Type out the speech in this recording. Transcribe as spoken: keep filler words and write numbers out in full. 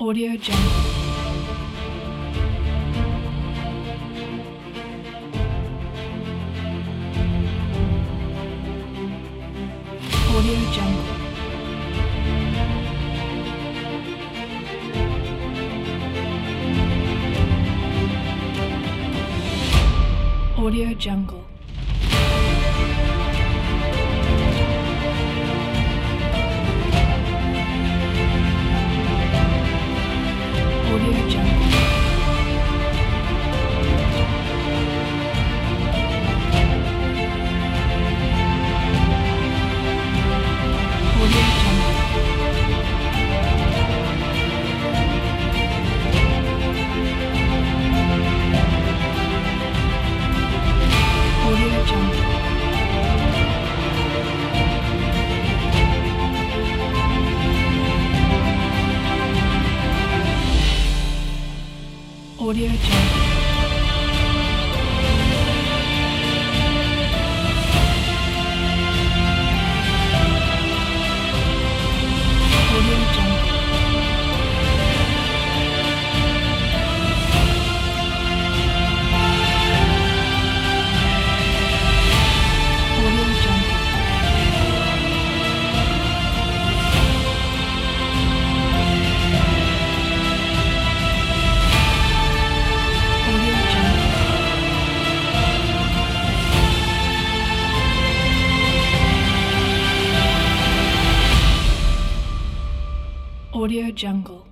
Audio Jungle. Audio Jungle. Audio Jungle. Audio Jungle. Audio Jungle. Audio Jungle. Audio Jungle. Audio Jungle. Audio Jungle. Audio Jungle. Audio Jungle.